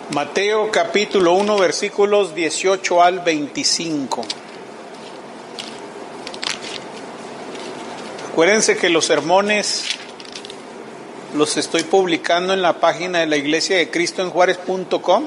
Mateo capítulo 1 versículos 18 al 25. Acuérdense que los sermones los estoy publicando en la página de la Iglesia de Cristo en Juárez.com,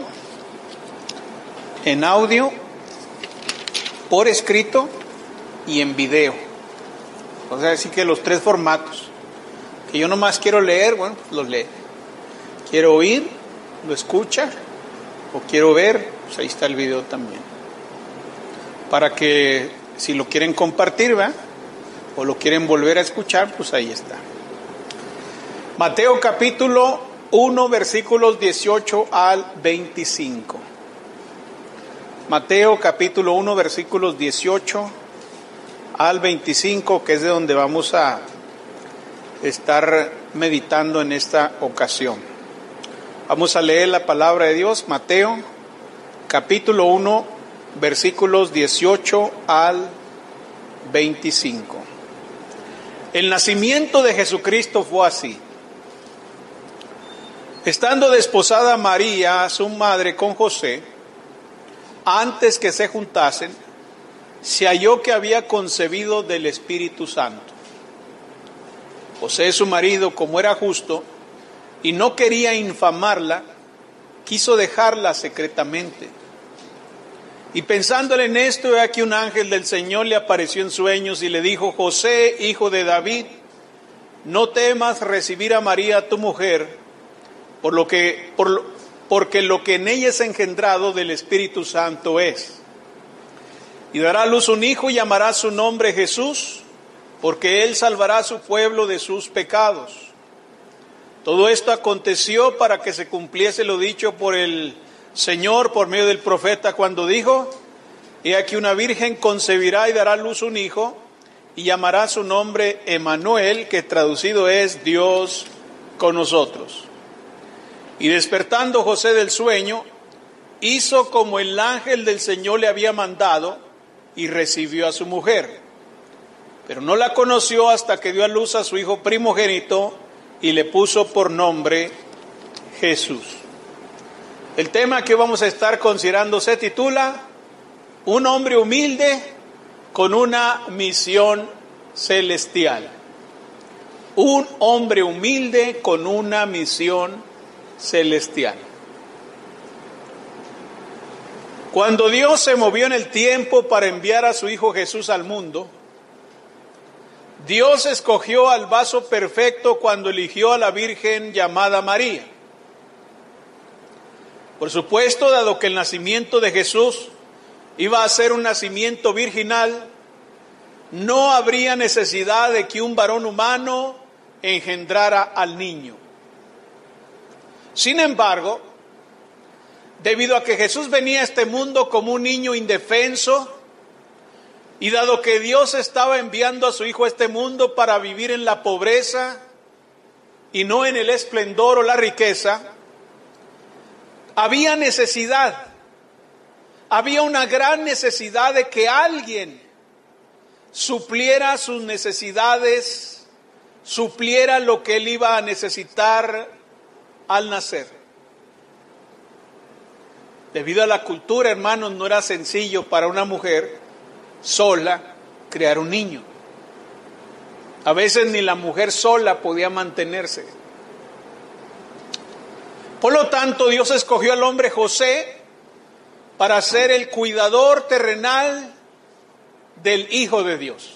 en audio, por escrito y en video. O sea, así que los tres formatos. Que yo nomás quiero leer, bueno, pues los lee. Quiero oír, lo escucha. O quiero ver, pues ahí está el video también. Para que si lo quieren compartir, ¿verdad? O lo quieren volver a escuchar, pues ahí está. Mateo capítulo 1 versículos 18 al 25. Mateo capítulo 1 versículos 18 al 25, que es de donde vamos a estar meditando en esta ocasión. Vamos a leer la palabra de Dios, Mateo, capítulo 1, versículos 18 al 25. El nacimiento de Jesucristo fue así. Estando desposada María, su madre, con José, antes que se juntasen, se halló que había concebido del Espíritu Santo. José, su marido, como era justo, y no quería infamarla, quiso dejarla secretamente. Y pensándole en esto, he aquí un ángel del Señor le apareció en sueños y le dijo: José, hijo de David, no temas recibir a María tu mujer, porque lo que en ella es engendrado del Espíritu Santo es. Y dará a luz un hijo y llamará su nombre Jesús, porque él salvará a su pueblo de sus pecados. Todo esto aconteció para que se cumpliese lo dicho por el Señor por medio del profeta cuando dijo: He aquí una virgen concebirá y dará a luz un hijo y llamará su nombre Emmanuel, que traducido es Dios con nosotros. Y despertando José del sueño, hizo como el ángel del Señor le había mandado y recibió a su mujer. Pero no la conoció hasta que dio a luz a su hijo primogénito y le puso por nombre Jesús. El tema que vamos a estar considerando se titula Un hombre humilde con una misión celestial. Un hombre humilde con una misión celestial. Cuando Dios se movió en el tiempo para enviar a su Hijo Jesús al mundo, Dios escogió al vaso perfecto cuando eligió a la Virgen llamada María. Por supuesto, dado que el nacimiento de Jesús iba a ser un nacimiento virginal, no habría necesidad de que un varón humano engendrara al niño. Sin embargo, debido a que Jesús venía a este mundo como un niño indefenso, y dado que Dios estaba enviando a su Hijo a este mundo para vivir en la pobreza y no en el esplendor o la riqueza, había una gran necesidad de que alguien supliera sus necesidades, supliera lo que él iba a necesitar al nacer. Debido a la cultura, hermanos, no era sencillo para una mujer sola crear un niño. A veces ni la mujer sola podía mantenerse. Por lo tanto, Dios escogió al hombre José para ser el cuidador terrenal del Hijo de Dios.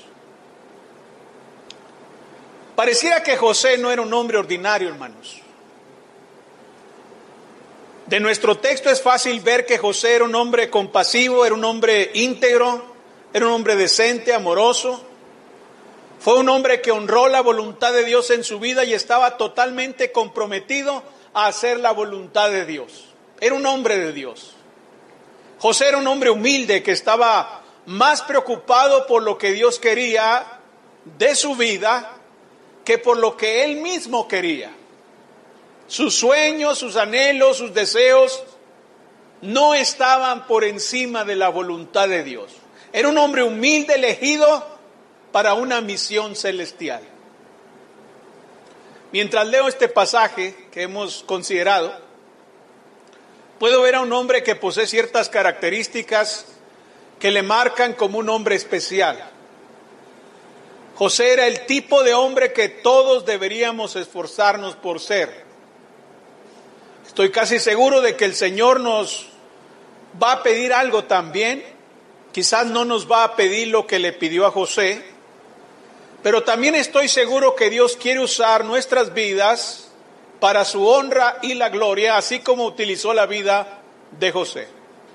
Pareciera que José no era un hombre ordinario, hermanos. De nuestro texto es fácil ver que José era un hombre compasivo, era un hombre íntegro, era un hombre decente, amoroso. Fue un hombre que honró la voluntad de Dios en su vida y estaba totalmente comprometido a hacer la voluntad de Dios. Era un hombre de Dios. José era un hombre humilde que estaba más preocupado por lo que Dios quería de su vida que por lo que él mismo quería. Sus sueños, sus anhelos, sus deseos no estaban por encima de la voluntad de Dios. Era un hombre humilde elegido para una misión celestial. Mientras leo este pasaje que hemos considerado, Puedo ver a un hombre que posee ciertas características que le marcan como un hombre especial. José era el tipo de hombre que todos deberíamos esforzarnos por ser. Estoy casi seguro de que el Señor nos va a pedir algo también. Quizás no nos va a pedir lo que le pidió a José, pero también estoy seguro que Dios quiere usar nuestras vidas para su honra y la gloria, así como utilizó la vida de José.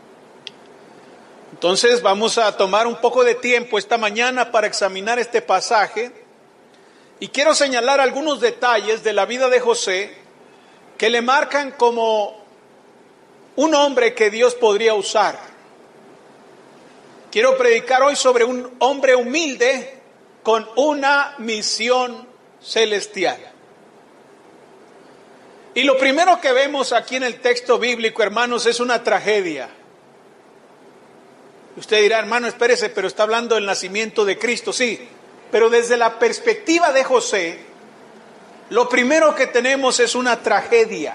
Entonces vamos a tomar un poco de tiempo esta mañana para examinar este pasaje y quiero señalar algunos detalles de la vida de José que le marcan como un hombre que Dios podría usar. Quiero predicar hoy sobre un hombre humilde con una misión celestial. Y lo primero que vemos aquí en el texto bíblico, hermanos, es una tragedia. Usted dirá, hermano, espérese, pero está hablando del nacimiento de Cristo. Sí, pero desde la perspectiva de José, lo primero que tenemos es una tragedia.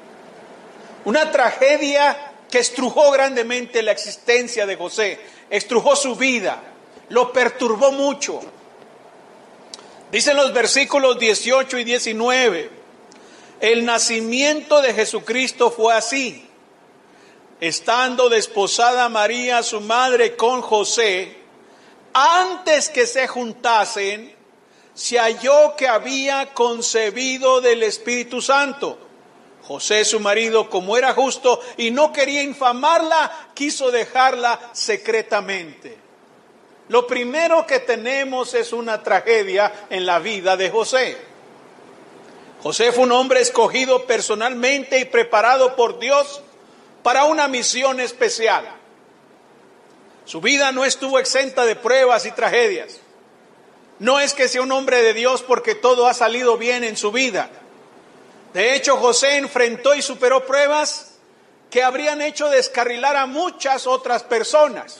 Una tragedia que estrujó grandemente la existencia de José, estrujó su vida, lo perturbó mucho. Dicen los versículos 18 y 19, el nacimiento de Jesucristo fue así. Estando desposada María, su madre, con José, antes que se juntasen, se halló que había concebido del Espíritu Santo. José, su marido, como era justo y no quería infamarla, quiso dejarla secretamente. Lo primero que tenemos es una tragedia en la vida de José. José fue un hombre escogido personalmente y preparado por Dios para una misión especial. Su vida no estuvo exenta de pruebas y tragedias. No es que sea un hombre de Dios porque todo ha salido bien en su vida. De hecho, José enfrentó y superó pruebas que habrían hecho descarrilar a muchas otras personas.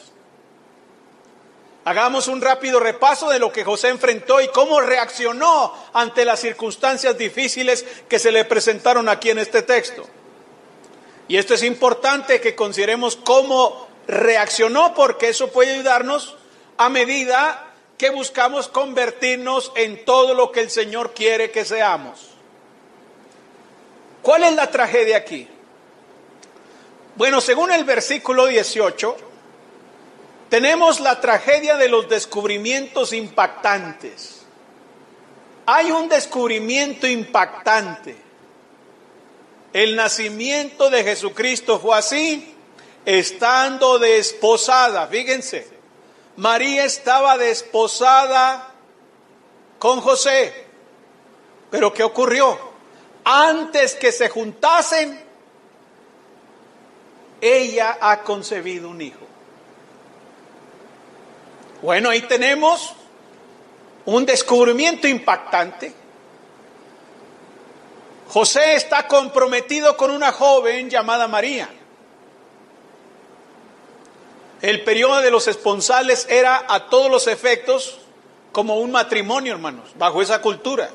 Hagamos un rápido repaso de lo que José enfrentó y cómo reaccionó ante las circunstancias difíciles que se le presentaron aquí en este texto. Y esto es importante que consideremos cómo reaccionó, porque eso puede ayudarnos a medida que buscamos convertirnos en todo lo que el Señor quiere que seamos. ¿Cuál es la tragedia aquí? Bueno, según el versículo 18, tenemos la tragedia de los descubrimientos impactantes. Hay un descubrimiento impactante. El nacimiento de Jesucristo fue así, estando desposada. Fíjense, María estaba desposada con José. Pero ¿qué ocurrió? Antes que se juntasen, ella ha concebido un hijo. Bueno, ahí tenemos un descubrimiento impactante. José está comprometido con una joven llamada María. El periodo de los esponsales era a todos los efectos como un matrimonio, hermanos, bajo esa cultura.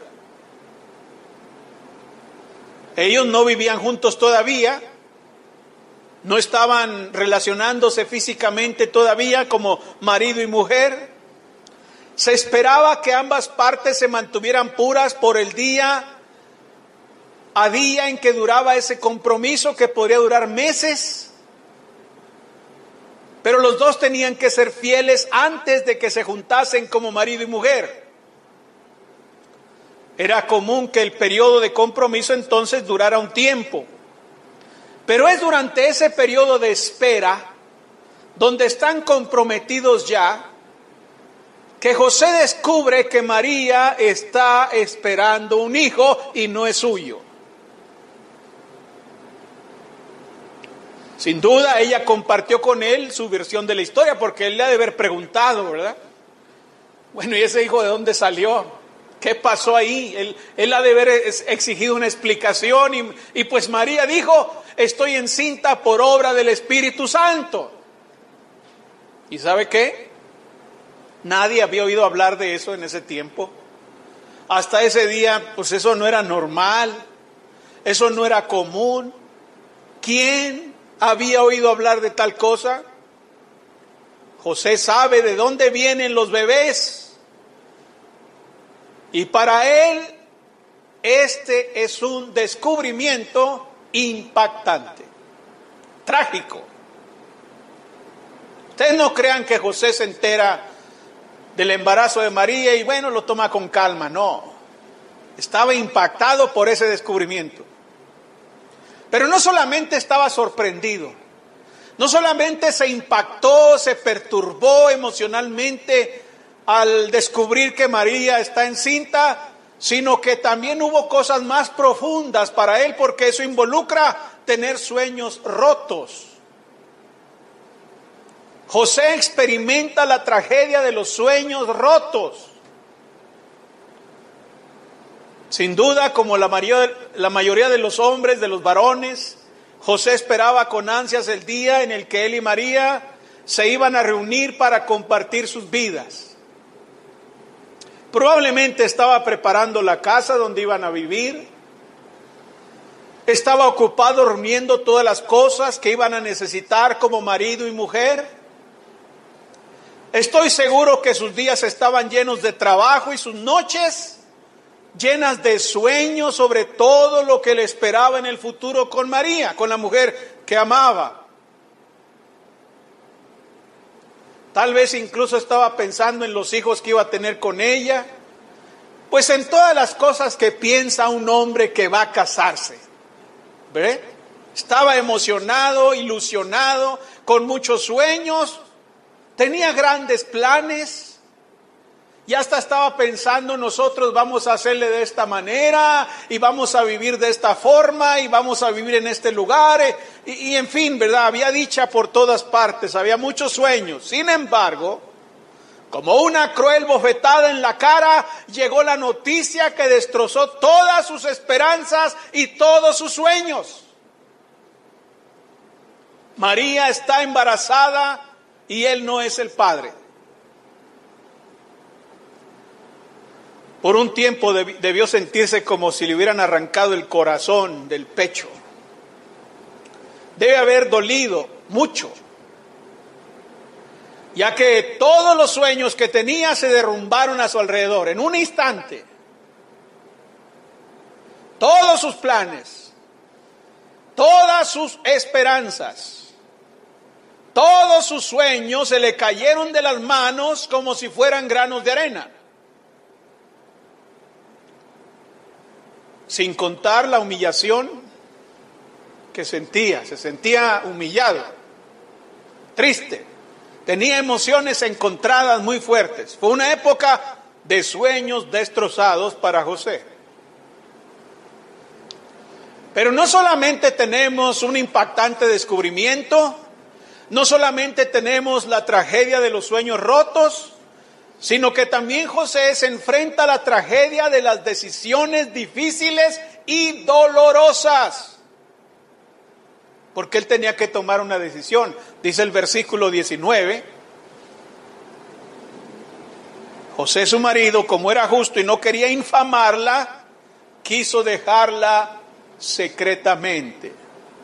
Ellos no vivían juntos todavía, no estaban relacionándose físicamente todavía como marido y mujer. Se esperaba que ambas partes se mantuvieran puras por el día a día en que duraba ese compromiso, que podría durar meses. Pero los dos tenían que ser fieles antes de que se juntasen como marido y mujer. Era común que el periodo de compromiso entonces durara un tiempo. Pero es durante ese periodo de espera, donde están comprometidos ya, que José descubre que María está esperando un hijo y no es suyo. Sin duda ella compartió con él su versión de la historia, porque él le ha de haber preguntado, ¿verdad? Bueno, ¿y ese hijo de dónde salió? ¿Qué pasó ahí? Él ha de haber exigido una explicación y pues María dijo, estoy encinta por obra del Espíritu Santo. ¿Y sabe qué? Nadie había oído hablar de eso en ese tiempo. Hasta ese día, pues eso no era normal, eso no era común. ¿Quién había oído hablar de tal cosa. José sabe de dónde vienen los bebés. Y para él, este es un descubrimiento impactante, trágico. Ustedes no crean que José se entera del embarazo de María y bueno, lo toma con calma. No, estaba impactado por ese descubrimiento. Pero no solamente estaba sorprendido, no solamente se impactó, se perturbó emocionalmente al descubrir que María está encinta, sino que también hubo cosas más profundas para él, porque eso involucra tener sueños rotos. José experimenta la tragedia de los sueños rotos. Sin duda, como la mayoría de los hombres, de los varones, José esperaba con ansias el día en el que él y María se iban a reunir para compartir sus vidas. Probablemente estaba preparando la casa donde iban a vivir. Estaba ocupado reuniendo todas las cosas que iban a necesitar como marido y mujer. Estoy seguro que sus días estaban llenos de trabajo y sus noches llenas de sueños sobre todo lo que le esperaba en el futuro con María, con la mujer que amaba. Tal vez incluso estaba pensando en los hijos que iba a tener con ella, pues en todas las cosas que piensa un hombre que va a casarse. ¿Ve? Estaba emocionado, ilusionado, con muchos sueños, tenía grandes planes. Y hasta estaba pensando, nosotros vamos a hacerle de esta manera, y vamos a vivir de esta forma, y vamos a vivir en este lugar, y en fin, ¿verdad? Había dicha por todas partes, había muchos sueños. Sin embargo, como una cruel bofetada en la cara, llegó la noticia que destrozó todas sus esperanzas y todos sus sueños. María está embarazada y él no es el padre. Por un tiempo debió sentirse como si le hubieran arrancado el corazón del pecho. Debe haber dolido mucho, ya que todos los sueños que tenía se derrumbaron a su alrededor en un instante. Todos sus planes, todas sus esperanzas, todos sus sueños se le cayeron de las manos como si fueran granos de arena. Sin contar la humillación que sentía, se sentía humillado, triste, tenía emociones encontradas muy fuertes. Fue una época de sueños destrozados para José. Pero no solamente tenemos un impactante descubrimiento, no solamente tenemos la tragedia de los sueños rotos, sino que también José se enfrenta a la tragedia de las decisiones difíciles y dolorosas. Porque él tenía que tomar una decisión. Dice el versículo 19, José su marido, como era justo y no quería infamarla, quiso dejarla secretamente.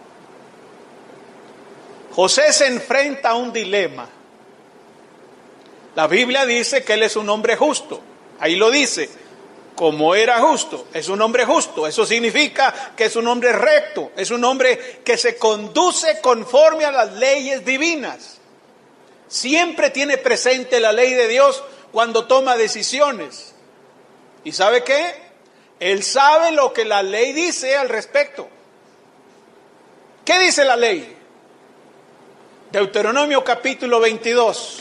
José se enfrenta a un dilema. La Biblia dice que él es un hombre justo. Ahí lo dice, como era justo, es un hombre justo. Eso significa que es un hombre recto, es un hombre que se conduce conforme a las leyes divinas. Siempre tiene presente la ley de Dios cuando toma decisiones. ¿Y sabe qué? Él sabe lo que la ley dice al respecto. ¿Qué dice la ley? Deuteronomio capítulo 22.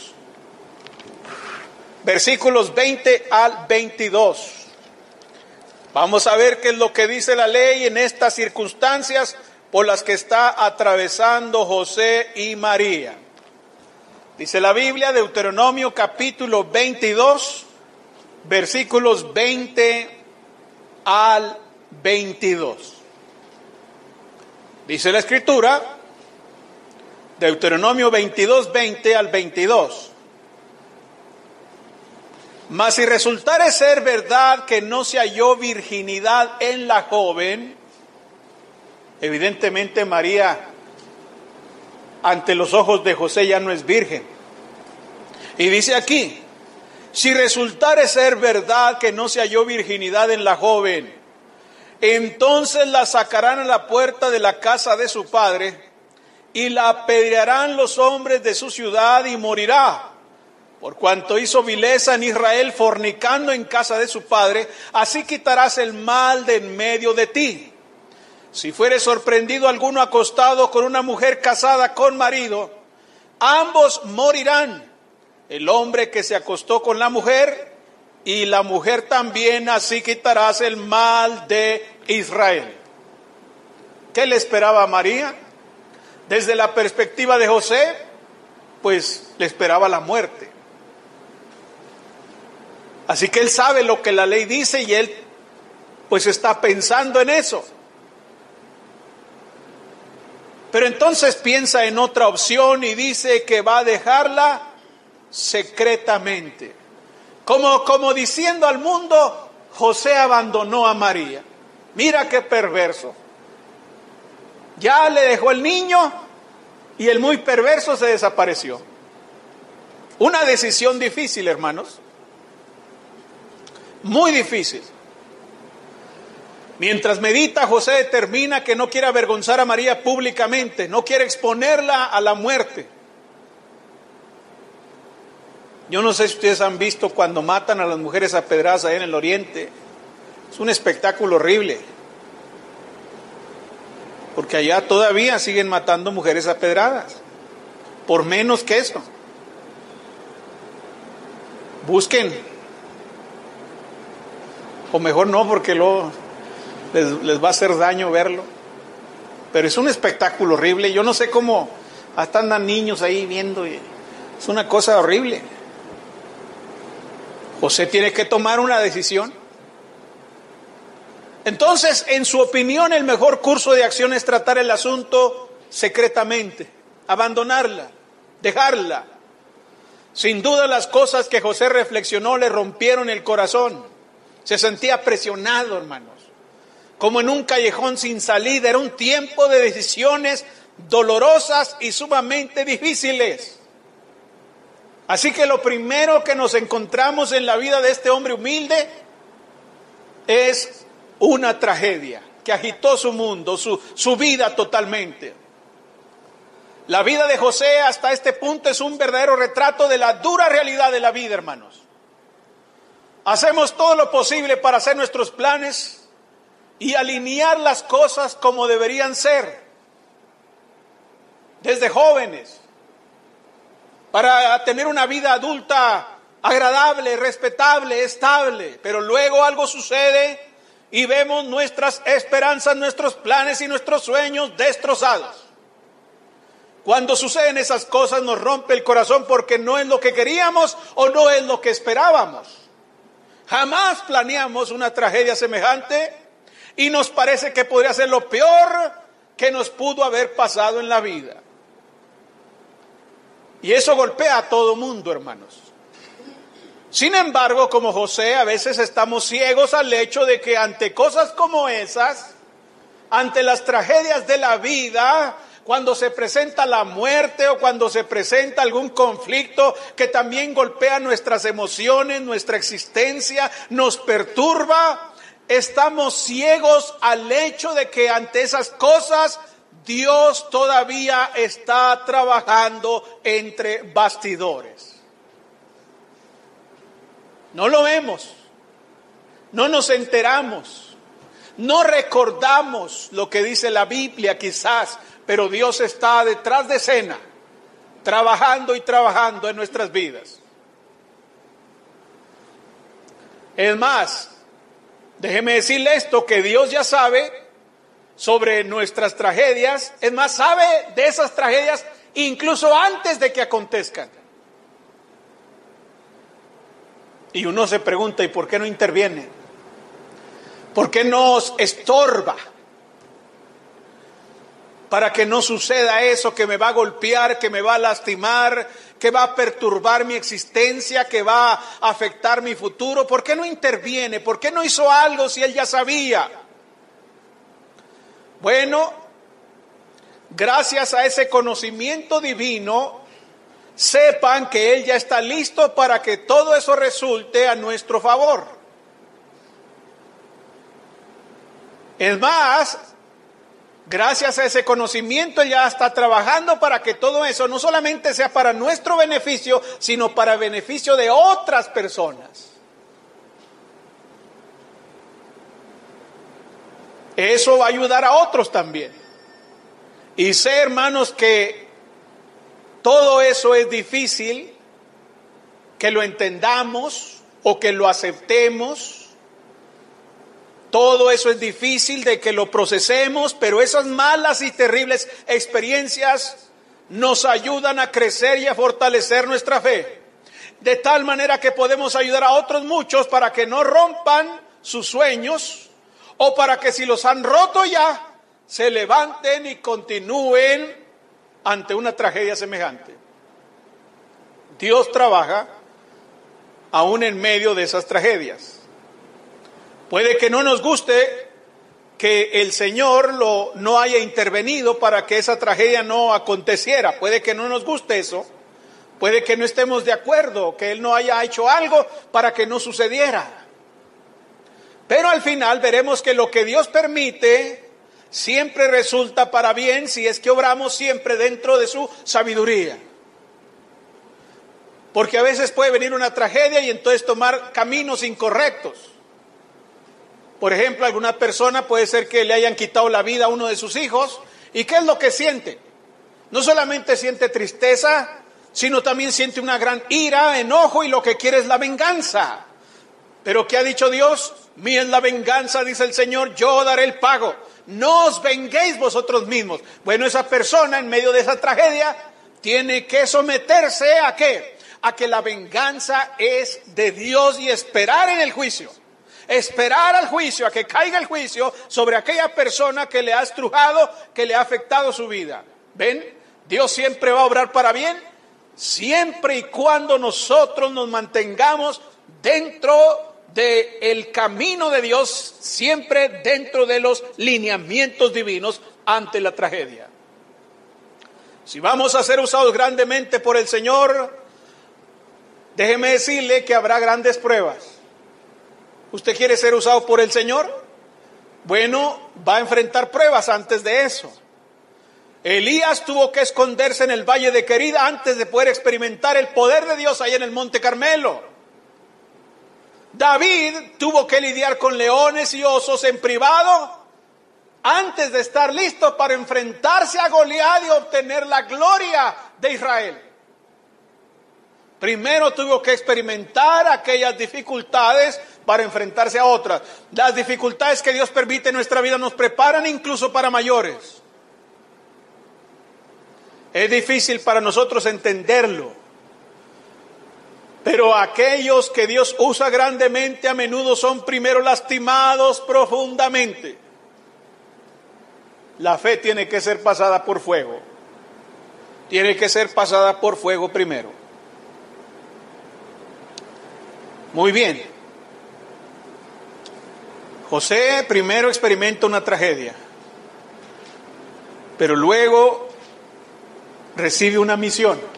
Versículos 20 al 22. Vamos a ver qué es lo que dice la ley en estas circunstancias por las que está atravesando José y María. Dice la Biblia, Deuteronomio capítulo 22, versículos 20 al 22. Dice la Escritura, Deuteronomio 22, 20 al 22. Mas si resultare ser verdad que no se halló virginidad en la joven, evidentemente María ante los ojos de José ya no es virgen. Y dice aquí, si resultare ser verdad que no se halló virginidad en la joven, entonces la sacarán a la puerta de la casa de su padre y la apedrearán los hombres de su ciudad y morirá. Por cuanto hizo vileza en Israel fornicando en casa de su padre, así quitarás el mal de en medio de ti. Si fuere sorprendido alguno acostado con una mujer casada con marido, ambos morirán, el hombre que se acostó con la mujer y la mujer también, así quitarás el mal de Israel. ¿Qué le esperaba a María? Desde la perspectiva de José, pues le esperaba la muerte. Así que él sabe lo que la ley dice y él pues está pensando en eso. Pero entonces piensa en otra opción y dice que va a dejarla secretamente. Como diciendo al mundo, José abandonó a María. Mira qué perverso. Ya le dejó el niño y el muy perverso se desapareció. Una decisión difícil, hermanos. Muy difícil. Mientras medita, José determina que no quiere avergonzar a María públicamente, no quiere exponerla a la muerte. Yo no sé si ustedes han visto cuando matan a las mujeres apedradas ahí en el oriente. Es un espectáculo horrible. Porque allá todavía siguen matando mujeres apedradas. Por menos que eso. Busquen. O mejor no, porque luego les va a hacer daño verlo. Pero es un espectáculo horrible. Yo no sé cómo hasta andan niños ahí viendo. Es una cosa horrible. José tiene que tomar una decisión. Entonces, en su opinión, el mejor curso de acción es tratar el asunto secretamente, abandonarla, dejarla. Sin duda las cosas que José reflexionó le rompieron el corazón. Se sentía presionado, hermanos, como en un callejón sin salida. Era un tiempo de decisiones dolorosas y sumamente difíciles. Así que lo primero que nos encontramos en la vida de este hombre humilde es una tragedia que agitó su mundo, su vida totalmente. La vida de José hasta este punto es un verdadero retrato de la dura realidad de la vida, hermanos. Hacemos todo lo posible para hacer nuestros planes y alinear las cosas como deberían ser. Desde jóvenes, para tener una vida adulta agradable, respetable, estable. Pero luego algo sucede y vemos nuestras esperanzas, nuestros planes y nuestros sueños destrozados. Cuando suceden esas cosas nos rompe el corazón porque no es lo que queríamos o no es lo que esperábamos. Jamás planeamos una tragedia semejante y nos parece que podría ser lo peor que nos pudo haber pasado en la vida. Y eso golpea a todo mundo, hermanos. Sin embargo, como José, a veces estamos ciegos al hecho de que ante cosas como esas, ante las tragedias de la vida, cuando se presenta la muerte o cuando se presenta algún conflicto que también golpea nuestras emociones, nuestra existencia, nos perturba, estamos ciegos al hecho de que ante esas cosas Dios todavía está trabajando entre bastidores. No lo vemos, no nos enteramos, no recordamos lo que dice la Biblia quizás, pero Dios está detrás de escena, trabajando y trabajando en nuestras vidas. Es más, déjeme decirle esto, que Dios ya sabe sobre nuestras tragedias, es más, sabe de esas tragedias incluso antes de que acontezcan. Y uno se pregunta, ¿y por qué no interviene? ¿Por qué nos estorba? Para que no suceda eso que me va a golpear, que me va a lastimar, que va a perturbar mi existencia, que va a afectar mi futuro. ¿Por qué no interviene? ¿Por qué no hizo algo si él ya sabía? Bueno, gracias a ese conocimiento divino, sepan que Él ya está listo para que todo eso resulte a nuestro favor. Es más, gracias a ese conocimiento Él ya está trabajando para que todo eso no solamente sea para nuestro beneficio, sino para el beneficio de otras personas. Eso va a ayudar a otros también. Y sé, hermanos, que todo eso es difícil, que lo entendamos o que lo aceptemos. Todo eso es difícil de que lo procesemos, pero esas malas y terribles experiencias nos ayudan a crecer y a fortalecer nuestra fe. De tal manera que podemos ayudar a otros muchos para que no rompan sus sueños, o para que si los han roto ya, se levanten y continúen ante una tragedia semejante. Dios trabaja aún en medio de esas tragedias. Puede que no nos guste que el Señor no haya intervenido para que esa tragedia no aconteciera. Puede que no nos guste eso. Puede que no estemos de acuerdo, que Él no haya hecho algo para que no sucediera. Pero al final veremos que lo que Dios permite siempre resulta para bien si es que obramos siempre dentro de su sabiduría. Porque a veces puede venir una tragedia y entonces tomar caminos incorrectos. Por ejemplo, alguna persona puede ser que le hayan quitado la vida a uno de sus hijos. ¿Y qué es lo que siente? No solamente siente tristeza, sino también siente una gran ira, enojo, y lo que quiere es la venganza. Pero ¿qué ha dicho Dios? Mía es la venganza, dice el Señor, yo daré el pago. No os venguéis vosotros mismos. Bueno, esa persona en medio de esa tragedia tiene que someterse ¿a qué? A que la venganza es de Dios y esperar en el juicio. Esperar al juicio, a que caiga el juicio sobre aquella persona que le ha estrujado, que le ha afectado su vida. ¿Ven? Dios siempre va a obrar para bien, siempre y cuando nosotros nos mantengamos dentro del camino de Dios, siempre dentro de los lineamientos divinos ante la tragedia. Si vamos a ser usados grandemente por el Señor, déjeme decirle que habrá grandes pruebas. ¿Usted quiere ser usado por el Señor? Bueno, va a enfrentar pruebas antes de eso. Elías tuvo que esconderse en el valle de Querida antes de poder experimentar el poder de Dios ahí en el Monte Carmelo. David tuvo que lidiar con leones y osos en privado antes de estar listo para enfrentarse a Goliat y obtener la gloria de Israel. Primero tuvo que experimentar aquellas dificultades para enfrentarse a otras. Las dificultades que Dios permite en nuestra vida nos preparan incluso para mayores. Es difícil para nosotros entenderlo. Pero aquellos que Dios usa grandemente a menudo son primero lastimados profundamente. La fe tiene que ser pasada por fuego. Tiene que ser pasada por fuego primero. Muy bien. José primero experimenta una tragedia, pero luego recibe una misión.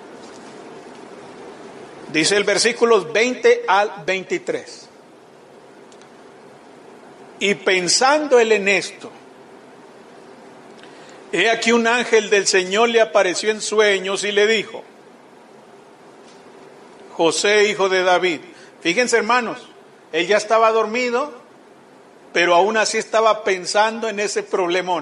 Dice el versículos 20 al 23. Y pensando él en esto, he aquí un ángel del Señor le apareció en sueños y le dijo: José, hijo de David. Fíjense, hermanos, él ya estaba dormido, pero aún así estaba pensando en ese problemón.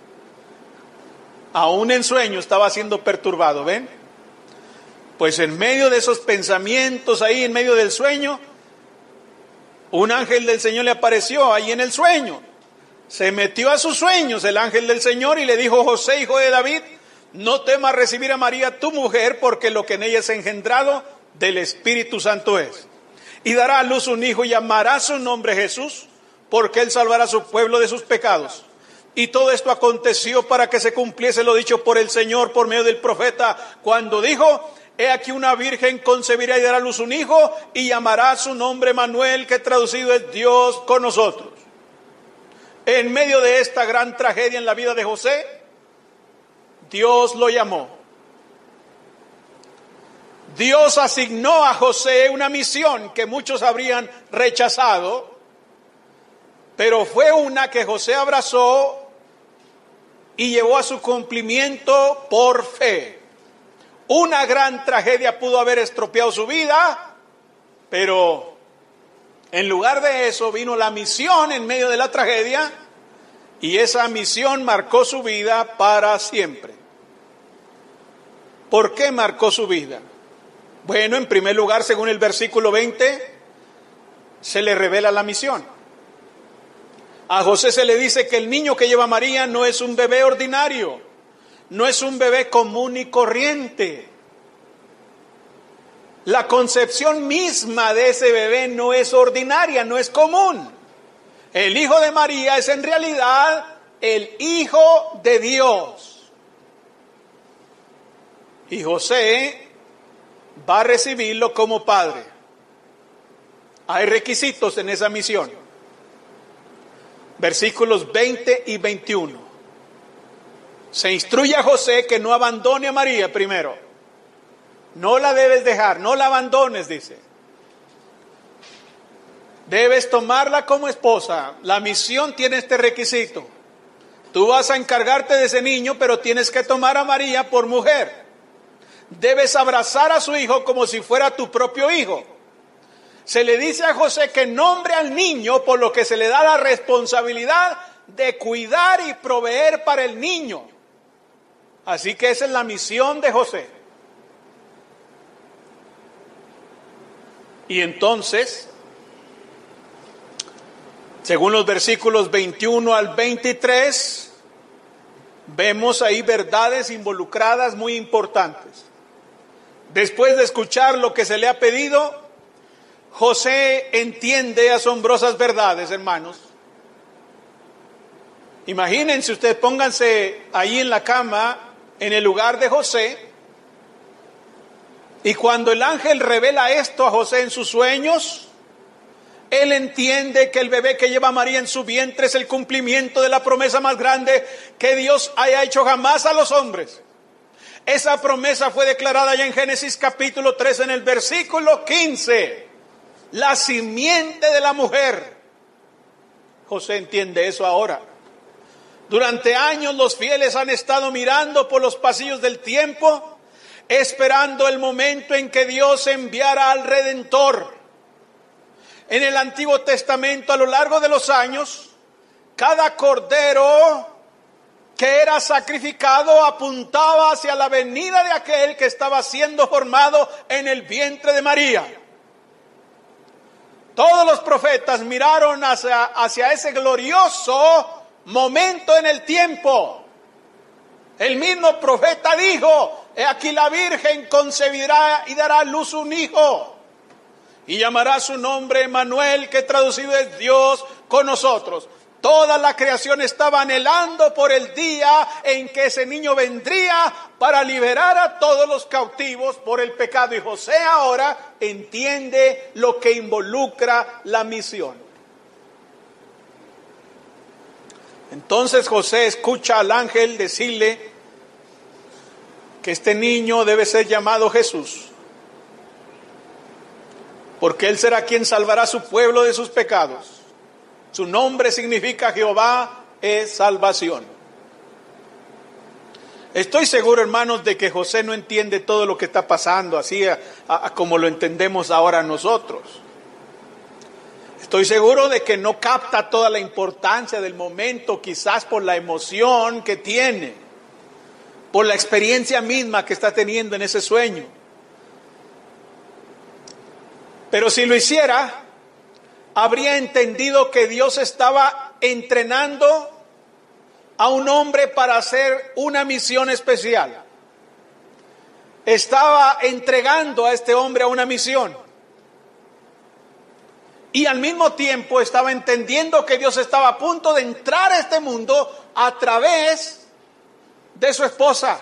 Aún en sueño estaba siendo perturbado, ¿ven? Pues en medio de esos pensamientos, ahí en medio del sueño, un ángel del Señor le apareció ahí en el sueño. Se metió a sus sueños el ángel del Señor y le dijo: José, hijo de David, no temas recibir a María tu mujer, porque lo que en ella es engendrado del Espíritu Santo es. Y dará a luz un hijo y llamará su nombre Jesús, porque él salvará a su pueblo de sus pecados. Y todo esto aconteció para que se cumpliese lo dicho por el Señor por medio del profeta, cuando dijo: he aquí una virgen concebirá y dará a luz un hijo y llamará su nombre Manuel, que traducido es Dios con nosotros. En medio de esta gran tragedia en la vida de José, Dios lo llamó. Dios asignó a José una misión que muchos habrían rechazado, pero fue una que José abrazó y llevó a su cumplimiento por fe. Una gran tragedia pudo haber estropeado su vida, pero en lugar de eso vino la misión en medio de la tragedia, y esa misión marcó su vida para siempre. ¿Por qué marcó su vida? Bueno, en primer lugar, según el versículo 20, se le revela la misión. A José se le dice que el niño que lleva María no es un bebé ordinario, no es un bebé común y corriente. La concepción misma de ese bebé no es ordinaria, no es común. El hijo de María es en realidad el Hijo de Dios. Y José va a recibirlo como padre. Hay requisitos en esa misión. Versículos 20 y 21. Se instruye a José que no abandone a María primero. No la debes dejar, no la abandones, dice. Debes tomarla como esposa. La misión tiene este requisito. Tú vas a encargarte de ese niño, pero tienes que tomar a María por mujer. Debes abrazar a su hijo como si fuera tu propio hijo. Se le dice a José que nombre al niño, por lo que se le da la responsabilidad de cuidar y proveer para el niño. Así que esa es la misión de José. Y entonces, según los versículos 21 al 23, vemos ahí verdades involucradas muy importantes. Después de escuchar lo que se le ha pedido, José entiende asombrosas verdades, hermanos. Imagínense ustedes, pónganse ahí en la cama, en el lugar de José, y cuando el ángel revela esto a José en sus sueños, él entiende que el bebé que lleva María en su vientre es el cumplimiento de la promesa más grande que Dios haya hecho jamás a los hombres. Esa promesa fue declarada ya en Génesis capítulo 3 en el versículo 15. La simiente de la mujer. José entiende eso ahora. Durante años los fieles han estado mirando por los pasillos del tiempo, esperando el momento en que Dios enviara al Redentor. En el Antiguo Testamento, a lo largo de los años, cada cordero que era sacrificado apuntaba hacia la venida de aquel que estaba siendo formado en el vientre de María. Todos los profetas miraron hacia ese glorioso momento en el tiempo. El mismo profeta dijo: he aquí la Virgen concebirá y dará a luz un hijo, y llamará su nombre Emmanuel, que traducido es Dios con nosotros. Toda la creación estaba anhelando por el día en que ese niño vendría para liberar a todos los cautivos por el pecado. Y José ahora entiende lo que involucra la misión. Entonces José escucha al ángel decirle que este niño debe ser llamado Jesús, porque él será quien salvará a su pueblo de sus pecados. Su nombre significa Jehová es salvación. Estoy seguro, hermanos, de que José no entiende todo lo que está pasando así como lo entendemos ahora nosotros. Estoy seguro de que no capta toda la importancia del momento, quizás por la emoción que tiene, por la experiencia misma que está teniendo en ese sueño. Pero si lo hiciera, habría entendido que Dios estaba entrenando a un hombre para hacer una misión especial. Estaba entregando a este hombre a una misión. Y al mismo tiempo estaba entendiendo que Dios estaba a punto de entrar a este mundo a través de su esposa.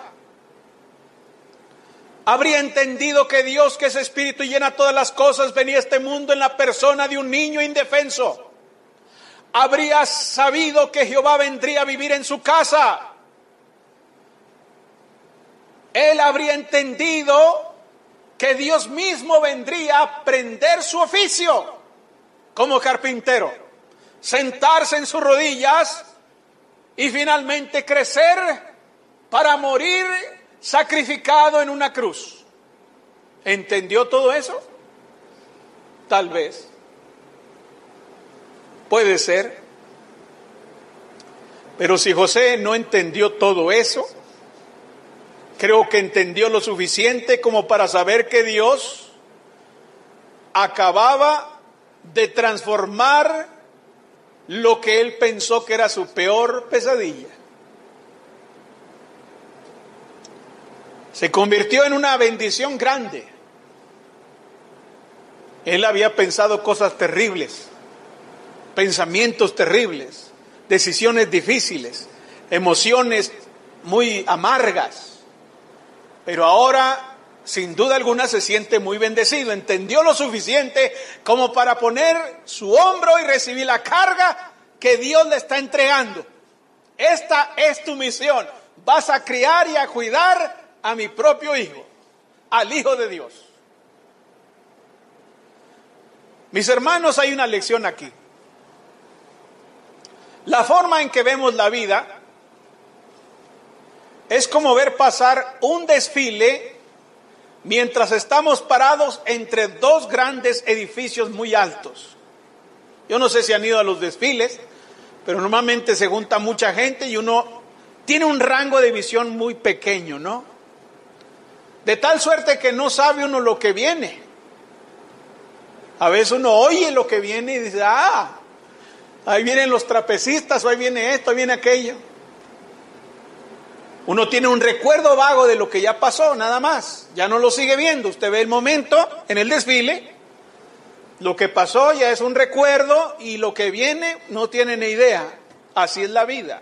Habría entendido que Dios, que es espíritu y llena todas las cosas, venía a este mundo en la persona de un niño indefenso. Habría sabido que Jehová vendría a vivir en su casa. él habría entendido que Dios mismo vendría a aprender su oficio como carpintero, sentarse en sus rodillas y finalmente crecer para morir sacrificado en una cruz. ¿Entendió todo eso? Tal vez. Puede ser. Pero si José no entendió todo eso, creo que entendió lo suficiente como para saber que Dios acababa de transformar lo que él pensó que era su peor pesadilla. Se convirtió en una bendición grande. Él había pensado cosas terribles, pensamientos terribles, decisiones difíciles, emociones muy amargas. Pero ahora, sin duda alguna, se siente muy bendecido. Entendió lo suficiente como para poner su hombro y recibir la carga que Dios le está entregando. Esta es tu misión. Vas a criar y a cuidar a mi propio hijo, al Hijo de Dios. Mis hermanos, hay una lección aquí. La forma en que vemos la vida es como ver pasar un desfile mientras estamos parados entre dos grandes edificios muy altos. Yo no sé si han ido a los desfiles, pero normalmente se junta mucha gente y uno tiene un rango de visión muy pequeño, ¿no? De tal suerte que no sabe uno lo que viene. A veces uno oye lo que viene y dice, ahí vienen los trapecistas, o ahí viene esto, ahí viene aquello. Uno tiene un recuerdo vago de lo que ya pasó, nada más. Ya no lo sigue viendo. Usted ve el momento en el desfile, lo que pasó ya es un recuerdo y lo que viene no tiene ni idea. Así es la vida.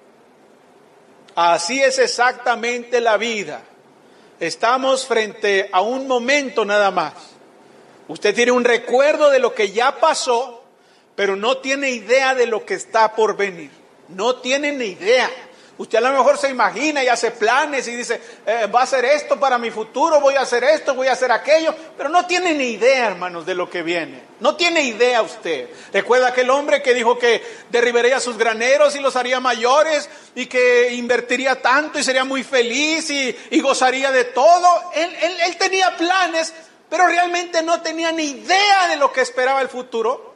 Así es exactamente la vida. Estamos frente a un momento nada más. Usted tiene un recuerdo de lo que ya pasó, pero no tiene idea de lo que está por venir. No tiene ni idea. Usted a lo mejor se imagina y hace planes y dice, va a hacer esto para mi futuro, voy a hacer esto, voy a hacer aquello, pero no tiene ni idea, hermanos, de lo que viene. No tiene idea usted. ¿Recuerda aquel hombre que dijo que derribaría sus graneros y los haría mayores y que invertiría tanto y sería muy feliz y gozaría de todo? Él tenía planes, pero realmente no tenía ni idea de lo que esperaba el futuro.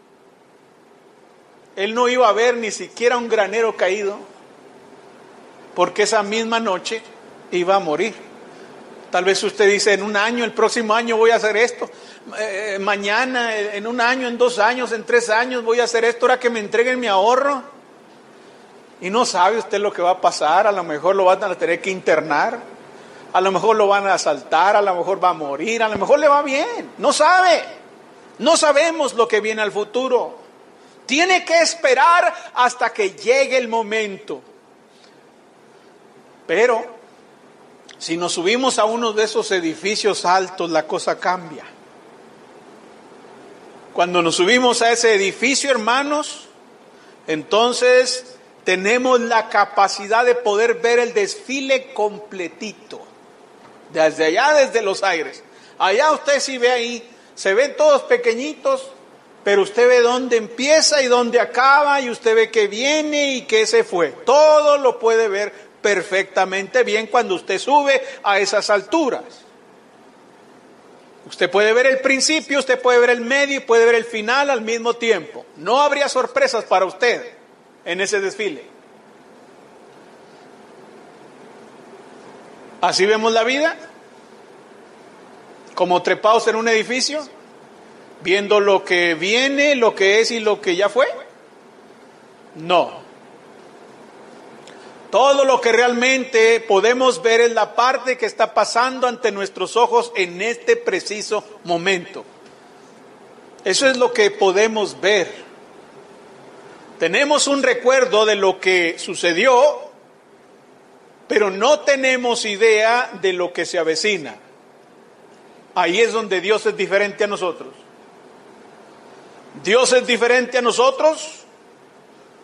Él no iba a ver ni siquiera un granero caído, porque esa misma noche iba a morir. Tal vez usted dice, en un año, el próximo año voy a hacer esto, mañana, en un año, en 2 años, en 3 años voy a hacer esto, ahora que me entreguen mi ahorro. Y no sabe usted lo que va a pasar. A lo mejor lo van a tener que internar, a lo mejor lo van a asaltar, a lo mejor va a morir, a lo mejor le va bien. No sabe, no sabemos lo que viene al futuro. Tiene que esperar hasta que llegue el momento. Pero si nos subimos a uno de esos edificios altos, la cosa cambia. Cuando nos subimos a ese edificio, hermanos, entonces tenemos la capacidad de poder ver el desfile completito. Desde allá, desde los aires. Allá usted sí ve ahí, se ven todos pequeñitos, pero usted ve dónde empieza y dónde acaba, y usted ve que viene y que se fue. Todo lo puede ver perfectamente bien cuando usted sube a esas alturas. Usted puede ver el principio, usted puede ver el medio y puede ver el final al mismo tiempo. No habría sorpresas para usted en ese desfile. ¿Así vemos la vida? Como trepados en un edificio, viendo lo que viene, lo que es y lo que ya fue. No. Todo lo que realmente podemos ver es la parte que está pasando ante nuestros ojos en este preciso momento. Eso es lo que podemos ver. Tenemos un recuerdo de lo que sucedió, pero no tenemos idea de lo que se avecina. Ahí es donde Dios es diferente a nosotros. Dios es diferente a nosotros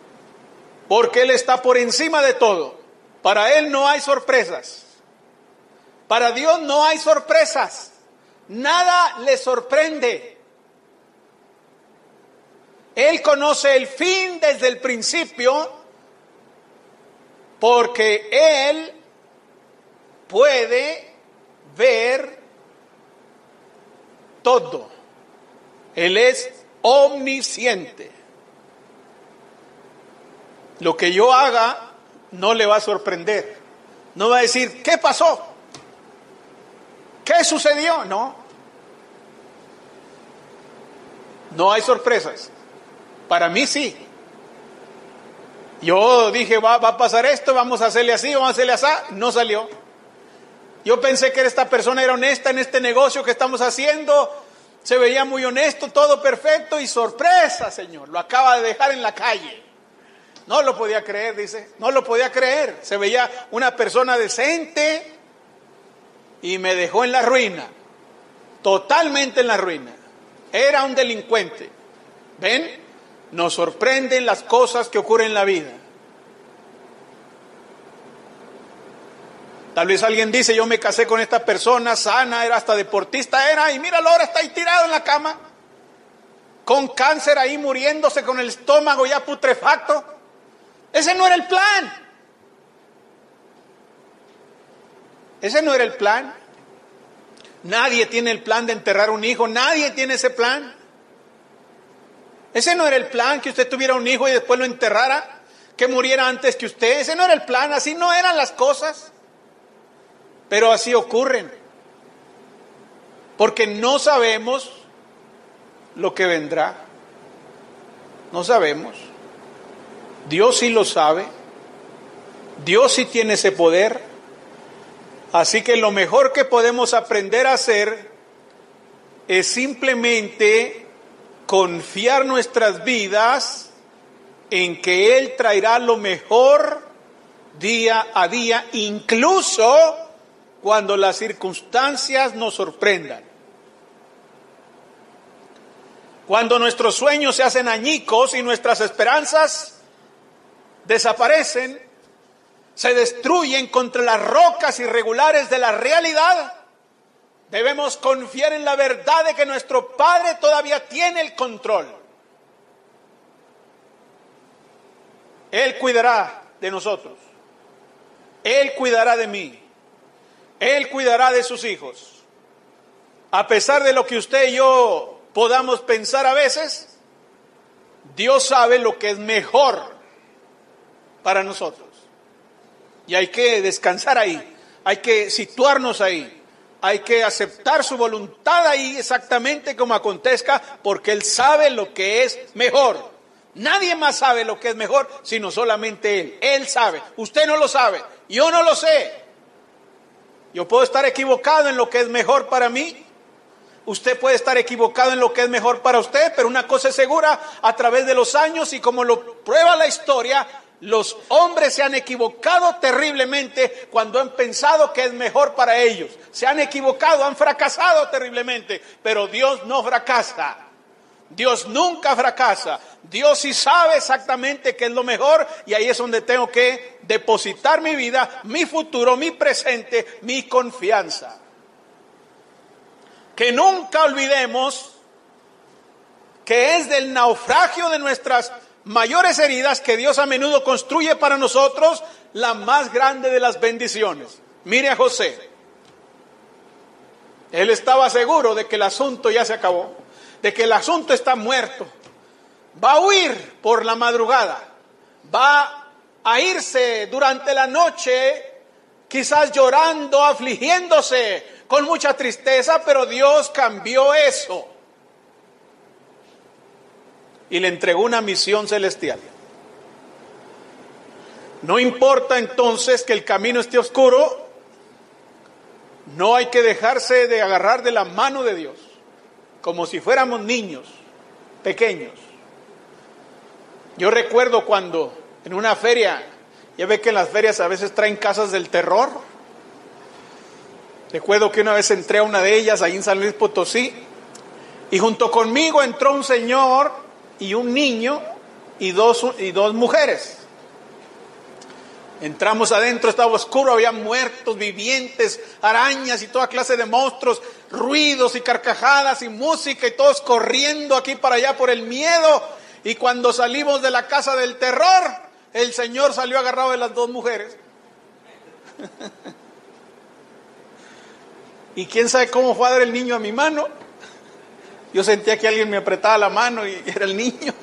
porque Él está por encima de todo. Para Él no hay sorpresas. Para Dios no hay sorpresas. Nada le sorprende. Él conoce el fin desde el principio, porque Él puede ver todo. Él es omnisciente. Lo que yo haga no le va a sorprender. No va a decir, ¿qué pasó? ¿Qué sucedió? No. No hay sorpresas. Para mí sí. Yo dije, va a pasar esto, vamos a hacerle así, vamos a hacerle así. No salió. Yo pensé que esta persona era honesta en este negocio que estamos haciendo. Se veía muy honesto, todo perfecto, y sorpresa, Señor, lo acaba de dejar en la calle. No lo podía creer, dice, no lo podía creer. Se veía una persona decente y me dejó en la ruina, totalmente en la ruina. Era un delincuente. ¿Ven? Nos sorprenden las cosas que ocurren en la vida. Tal vez alguien dice, yo me casé con esta persona sana, era hasta deportista, y míralo, ahora está ahí tirado en la cama, con cáncer ahí muriéndose, con el estómago ya putrefacto. Ese no era el plan. Ese no era el plan. Nadie tiene el plan de enterrar un hijo, nadie tiene ese plan. Ese no era el plan, que usted tuviera un hijo y después lo enterrara, que muriera antes que usted. Ese no era el plan, así no eran las cosas. Pero así ocurren. Porque no sabemos lo que vendrá. No sabemos. Dios sí lo sabe. Dios sí tiene ese poder. Así que lo mejor que podemos aprender a hacer es simplemente confiar nuestras vidas en que Él traerá lo mejor día a día, incluso cuando las circunstancias nos sorprendan. Cuando nuestros sueños se hacen añicos y nuestras esperanzas desaparecen, se destruyen contra las rocas irregulares de la realidad, debemos confiar en la verdad de que nuestro Padre todavía tiene el control. Él cuidará de nosotros. Él cuidará de mí. Él cuidará de sus hijos. A pesar de lo que usted y yo podamos pensar a veces, Dios sabe lo que es mejor para nosotros. Y hay que descansar ahí, hay que situarnos ahí, hay que aceptar su voluntad ahí exactamente como acontezca, porque Él sabe lo que es mejor. Nadie más sabe lo que es mejor, sino solamente Él. Él sabe, usted no lo sabe, yo no lo sé. Yo puedo estar equivocado en lo que es mejor para mí, usted puede estar equivocado en lo que es mejor para usted, pero una cosa es segura, a través de los años y como lo prueba la historia, los hombres se han equivocado terriblemente cuando han pensado que es mejor para ellos. Se han equivocado, han fracasado terriblemente, pero Dios no fracasa. Dios nunca fracasa. Dios sí sabe exactamente qué es lo mejor y ahí es donde tengo que depositar mi vida, mi futuro, mi presente, mi confianza. Que nunca olvidemos que es del naufragio de nuestras mayores heridas que Dios a menudo construye para nosotros la más grande de las bendiciones. Mire a José. Él estaba seguro de que el asunto ya se acabó, de que el asunto está muerto. Va a huir por la madrugada, va a irse durante la noche, quizás llorando, afligiéndose, con mucha tristeza, pero Dios cambió eso y le entregó una misión celestial. No importa entonces que el camino esté oscuro, no hay que dejarse de agarrar de la mano de Dios, como si fuéramos niños pequeños. Yo recuerdo cuando en una feria, ya ve que en las ferias a veces traen casas del terror. Recuerdo que una vez entré a una de ellas, ahí en San Luis Potosí, y junto conmigo entró un señor y un niño y dos mujeres. Entramos adentro, estaba oscuro, había muertos, vivientes, arañas y toda clase de monstruos, ruidos y carcajadas y música y todos corriendo aquí para allá por el miedo. Y cuando salimos de la casa del terror, el Señor salió agarrado de las dos mujeres. Y quién sabe cómo fue a dar el niño a mi mano. Yo sentía que alguien me apretaba la mano y era el niño.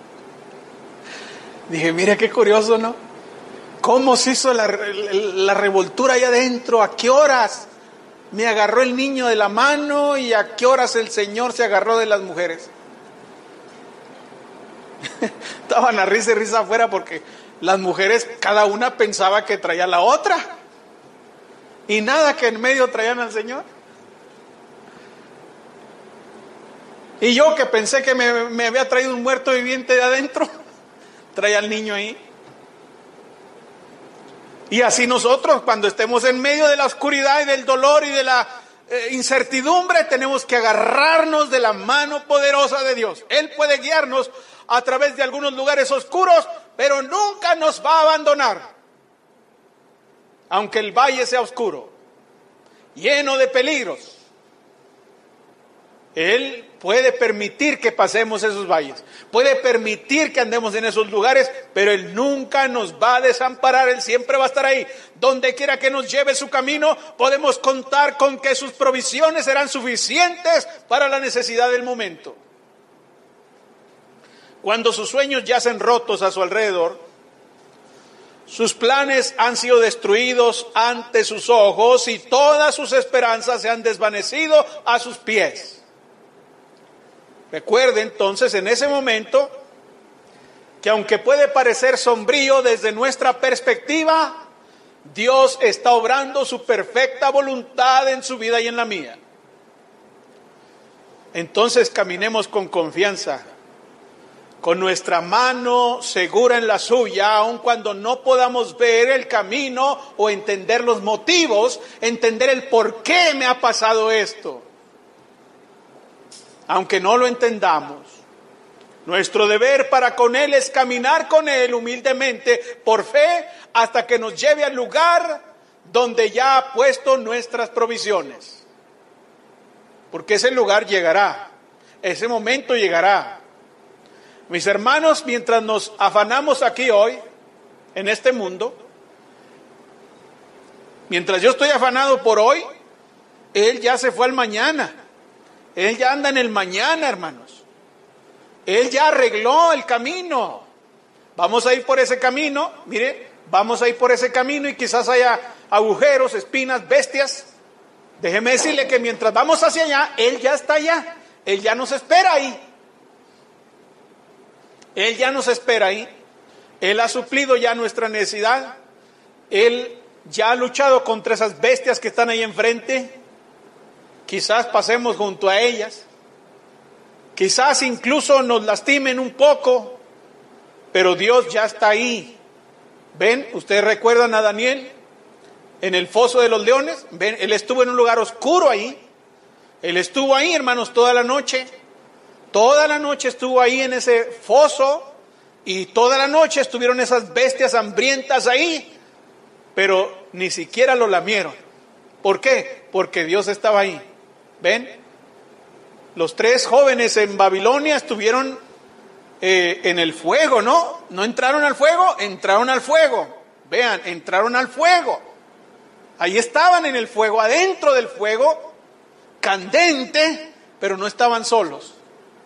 Dije, mira qué curioso, ¿no? ¿Cómo se hizo la revoltura allá adentro? ¿A qué horas me agarró el niño de la mano y a qué horas el Señor se agarró de las mujeres? Estaban a risa y risa afuera porque las mujeres, cada una pensaba que traía a la otra. Y nada, que en medio traían al Señor. Y yo que pensé que me había traído un muerto viviente de adentro, traía al niño ahí. Y así nosotros, cuando estemos en medio de la oscuridad y del dolor y de la incertidumbre, tenemos que agarrarnos de la mano poderosa de Dios. Él puede guiarnos a través de algunos lugares oscuros, pero nunca nos va a abandonar. Aunque el valle sea oscuro, lleno de peligros, Él puede permitir que pasemos esos valles, puede permitir que andemos en esos lugares, pero Él nunca nos va a desamparar, Él siempre va a estar ahí. Donde quiera que nos lleve su camino, podemos contar con que sus provisiones serán suficientes para la necesidad del momento. Cuando sus sueños yacen rotos a su alrededor, sus planes han sido destruidos ante sus ojos y todas sus esperanzas se han desvanecido a sus pies. Recuerde entonces en ese momento que aunque puede parecer sombrío desde nuestra perspectiva, Dios está obrando su perfecta voluntad en su vida y en la mía. Entonces caminemos con confianza, con nuestra mano segura en la suya, aun cuando no podamos ver el camino o entender los motivos, entender el por qué me ha pasado esto. Aunque no lo entendamos, nuestro deber para con Él es caminar con Él humildemente, por fe, hasta que nos lleve al lugar donde ya ha puesto nuestras provisiones. Porque ese lugar llegará, ese momento llegará. Mis hermanos, mientras nos afanamos aquí hoy, en este mundo, mientras yo estoy afanado por hoy, Él ya se fue al mañana. Él ya anda en el mañana, hermanos. Él ya arregló el camino. Vamos a ir por ese camino, mire, vamos a ir por ese camino y quizás haya agujeros, espinas, bestias. Déjeme decirle que mientras vamos hacia allá, Él ya está allá. Él ya nos espera ahí. Él ya nos espera ahí. Él ha suplido ya nuestra necesidad. Él ya ha luchado contra esas bestias que están ahí enfrente. Quizás pasemos junto a ellas. Quizás incluso nos lastimen un poco. Pero Dios ya está ahí. ¿Ven? ¿Ustedes recuerdan a Daniel en el foso de los leones? ¿Ven? Él estuvo en un lugar oscuro ahí. Él estuvo ahí, hermanos, toda la noche. Toda la noche estuvo ahí en ese foso y toda la noche estuvieron esas bestias hambrientas ahí, pero ni siquiera lo lamieron. ¿Por qué? Porque Dios estaba ahí. ¿Ven? Los 3 jóvenes en Babilonia estuvieron en el fuego, ¿no? No entraron al fuego, entraron al fuego. Vean, entraron al fuego. Ahí estaban en el fuego, adentro del fuego, candente, pero no estaban solos.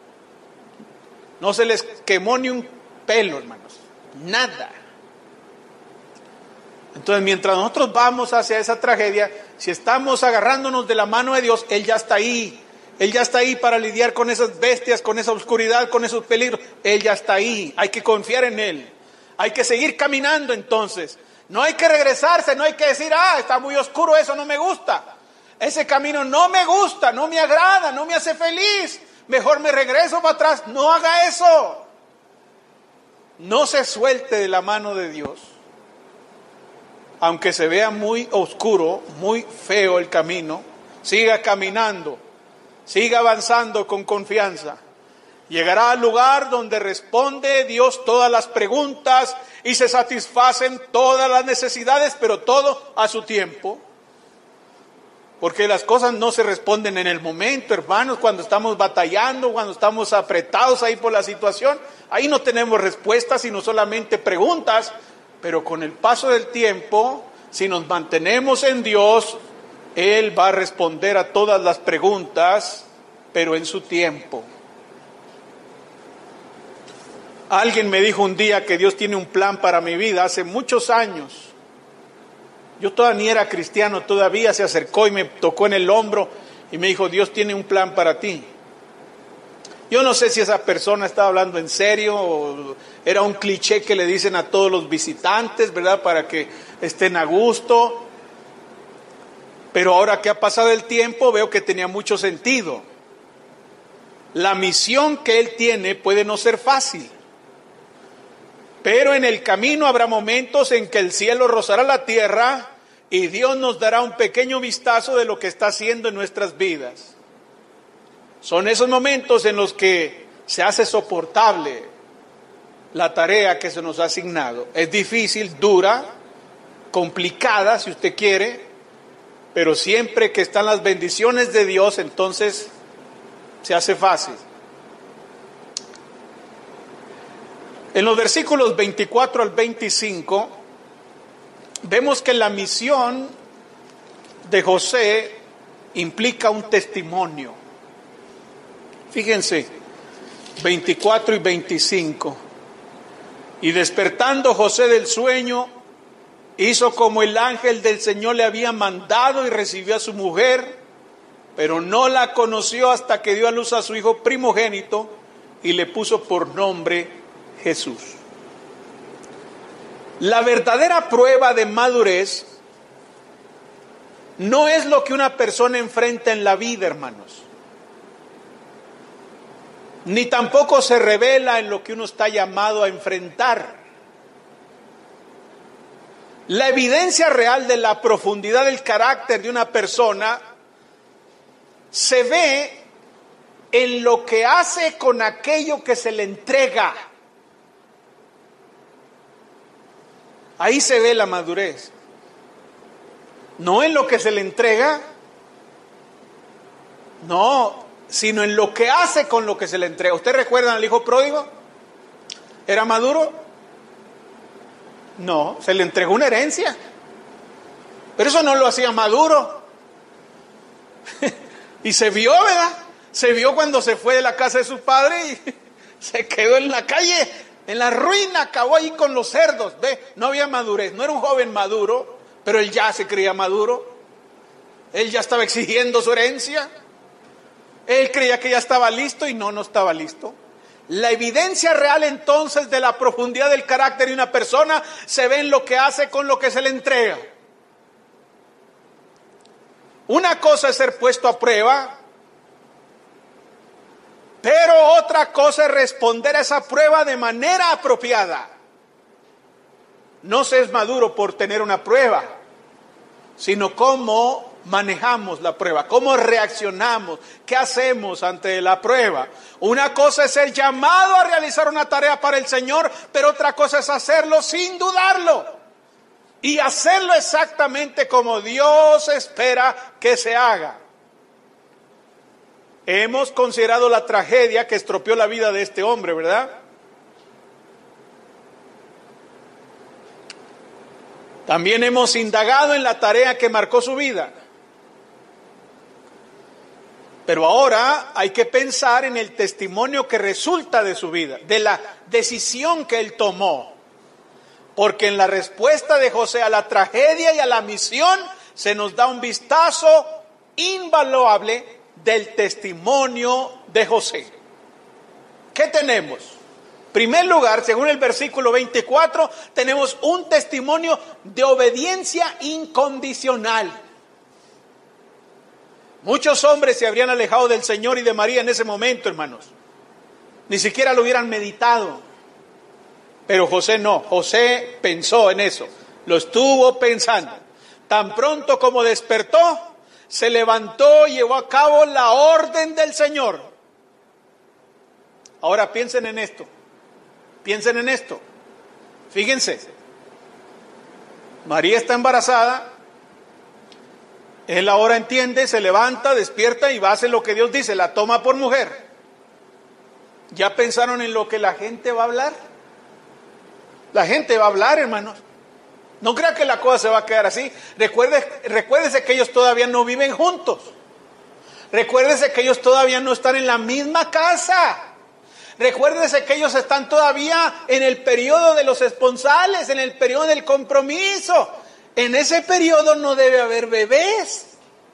No se les quemó ni un pelo, hermanos. Nada. Entonces, mientras nosotros vamos hacia esa tragedia, si estamos agarrándonos de la mano de Dios, Él ya está ahí. Él ya está ahí para lidiar con esas bestias, con esa oscuridad, con esos peligros. Él ya está ahí. Hay que confiar en Él. Hay que seguir caminando entonces. No hay que regresarse, no hay que decir, está muy oscuro, eso no me gusta. Ese camino no me gusta, no me agrada, no me hace feliz. Mejor me regreso para atrás. No haga eso. No se suelte de la mano de Dios. Aunque se vea muy oscuro, muy feo el camino, siga caminando, siga avanzando con confianza. Llegará al lugar donde responde Dios todas las preguntas y se satisfacen todas las necesidades, pero todo a su tiempo. Porque las cosas no se responden en el momento, hermanos, cuando estamos batallando, cuando estamos apretados ahí por la situación. Ahí no tenemos respuestas, sino solamente preguntas. Pero con el paso del tiempo, si nos mantenemos en Dios, Él va a responder a todas las preguntas, pero en su tiempo. Alguien me dijo un día que Dios tiene un plan para mi vida hace muchos años. Yo todavía ni era cristiano, todavía se acercó y me tocó en el hombro y me dijo, Dios tiene un plan para ti. Yo no sé si esa persona estaba hablando en serio o era un cliché que le dicen a todos los visitantes, ¿verdad? Para que estén a gusto. Pero ahora que ha pasado el tiempo veo que tenía mucho sentido. La misión que Él tiene puede no ser fácil. Pero en el camino habrá momentos en que el cielo rozará la tierra y Dios nos dará un pequeño vistazo de lo que está haciendo en nuestras vidas. Son esos momentos en los que se hace soportable la tarea que se nos ha asignado. Es difícil, dura, complicada si usted quiere, pero siempre que están las bendiciones de Dios, entonces se hace fácil. En los versículos 24 al 25, vemos que la misión de José implica un testimonio. Fíjense, 24 y 25. Y despertando José del sueño, hizo como el ángel del Señor le había mandado y recibió a su mujer, pero no la conoció hasta que dio a luz a su hijo primogénito y le puso por nombre Jesús. La verdadera prueba de madurez no es lo que una persona enfrenta en la vida, hermanos, ni tampoco se revela en lo que uno está llamado a enfrentar. La evidencia real de la profundidad del carácter de una persona se ve en lo que hace con aquello que se le entrega. Ahí se ve la madurez. No en lo que se le entrega, no, sino en lo que hace con lo que se le entrega. ¿Usted recuerda al hijo pródigo? ¿Era maduro? No, se le entregó una herencia. Pero eso no lo hacía maduro. Y se vio, ¿verdad? Se vio cuando se fue de la casa de su padre y se quedó en la calle. En la ruina, acabó ahí con los cerdos. Ve, no había madurez, no era un joven maduro, pero él ya se creía maduro. Él ya estaba exigiendo su herencia. Él creía que ya estaba listo y no estaba listo. La evidencia real entonces de la profundidad del carácter de una persona se ve en lo que hace con lo que se le entrega. Una cosa es ser puesto a prueba, pero otra cosa es responder a esa prueba de manera apropiada. No se es maduro por tener una prueba, sino cómo manejamos la prueba, cómo reaccionamos, qué hacemos ante la prueba. Una cosa es el llamado a realizar una tarea para el Señor, pero otra cosa es hacerlo sin dudarlo y hacerlo exactamente como Dios espera que se haga. Hemos considerado la tragedia que estropeó la vida de este hombre, ¿verdad? También hemos indagado en la tarea que marcó su vida. Pero ahora hay que pensar en el testimonio que resulta de su vida, de la decisión que él tomó. Porque en la respuesta de José a la tragedia y a la misión se nos da un vistazo invaluable del testimonio de José. ¿Qué tenemos? En primer lugar, según el versículo 24, tenemos un testimonio de obediencia incondicional. Muchos hombres se habrían alejado del Señor y de María en ese momento, hermanos. Ni siquiera lo hubieran meditado. Pero José no. José pensó en eso. Lo estuvo pensando. Tan pronto como despertó, se levantó y llevó a cabo la orden del Señor. Ahora piensen en esto. Piensen en esto. Fíjense. María está embarazada. Él ahora entiende, se levanta, despierta y va a hacer lo que Dios dice, la toma por mujer. ¿Ya pensaron en lo que la gente va a hablar? La gente va a hablar, hermanos. No crea que la cosa se va a quedar así. Recuérdese que ellos todavía no viven juntos. Recuérdese que ellos todavía no están en la misma casa. Recuérdese que ellos están todavía en el periodo de los esponsales, en el periodo del compromiso. En ese periodo no debe haber bebés.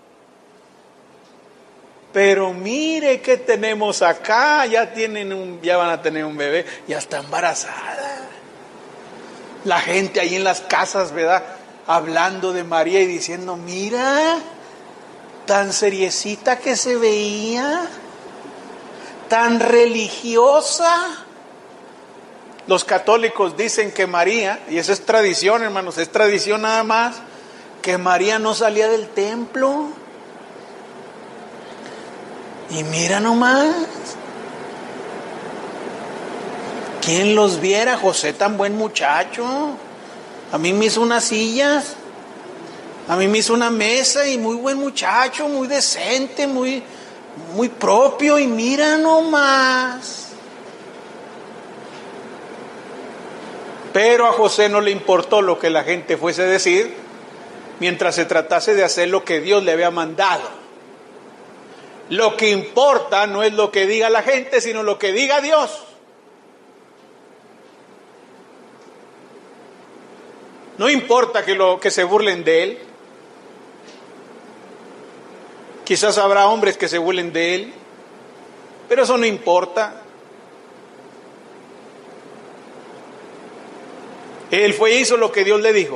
Pero mire que tenemos acá, ya van a tener un bebé, ya está embarazada. La gente ahí en las casas, ¿verdad? Hablando de María y diciendo, mira, tan seriecita que se veía, tan religiosa. Los católicos dicen que María, y eso es tradición, hermanos, es tradición nada más, que María no salía del templo. Y mira nomás, ¿quién los viera? José, tan buen muchacho. A mí me hizo unas sillas, a mí me hizo una mesa y muy buen muchacho, muy decente, muy propio. Y mira nomás. Pero a José no le importó lo que la gente fuese a decir, mientras se tratase de hacer lo que Dios le había mandado. Lo que importa no es lo que diga la gente, sino lo que diga Dios. No importa que se burlen de él. Quizás habrá hombres que se burlen de él, pero eso no importa. Él fue y hizo lo que Dios le dijo.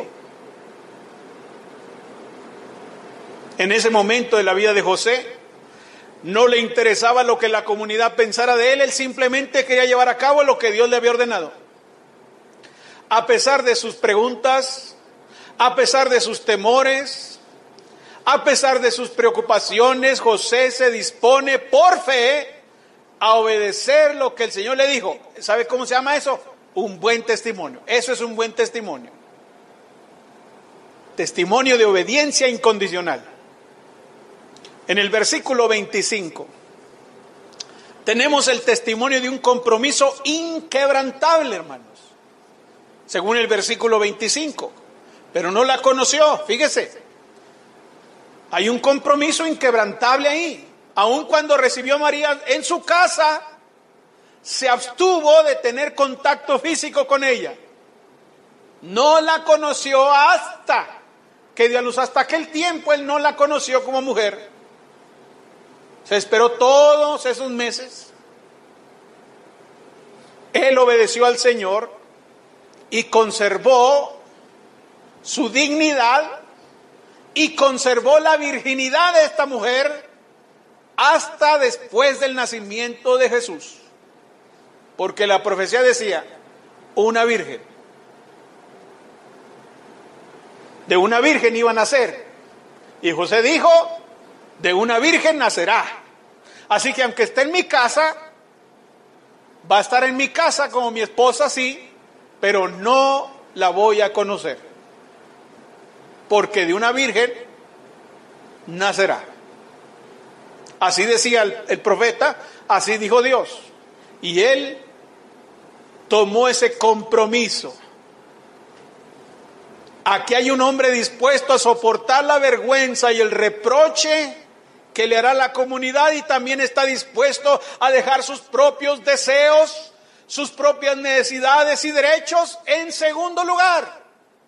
En ese momento de la vida de José, no le interesaba lo que la comunidad pensara de él, él simplemente quería llevar a cabo lo que Dios le había ordenado. A pesar de sus preguntas, a pesar de sus temores, a pesar de sus preocupaciones, José se dispone por fe a obedecer lo que el Señor le dijo. ¿Sabe cómo se llama eso? Un buen testimonio. Eso es un buen testimonio. Testimonio de obediencia incondicional. En el versículo 25 tenemos el testimonio de un compromiso inquebrantable, hermanos. Según el versículo 25. Pero no la conoció, fíjese. Hay un compromiso inquebrantable ahí. Aun cuando recibió a María en su casa, se abstuvo de tener contacto físico con ella. No la conoció hasta que dio a luz. Hasta aquel tiempo él no la conoció como mujer. Se esperó todos esos meses. Él obedeció al Señor y conservó su dignidad y conservó la virginidad de esta mujer hasta después del nacimiento de Jesús. Porque la profecía decía, una virgen. De una virgen iba a nacer. Y José dijo, de una virgen nacerá. Así que aunque esté en mi casa, va a estar en mi casa como mi esposa, sí, pero no la voy a conocer. Porque de una virgen nacerá. Así decía el profeta, así dijo Dios. Y él tomó ese compromiso. Aquí hay un hombre dispuesto a soportar la vergüenza y el reproche que le hará la comunidad, y también está dispuesto a dejar sus propios deseos, sus propias necesidades y derechos en segundo lugar.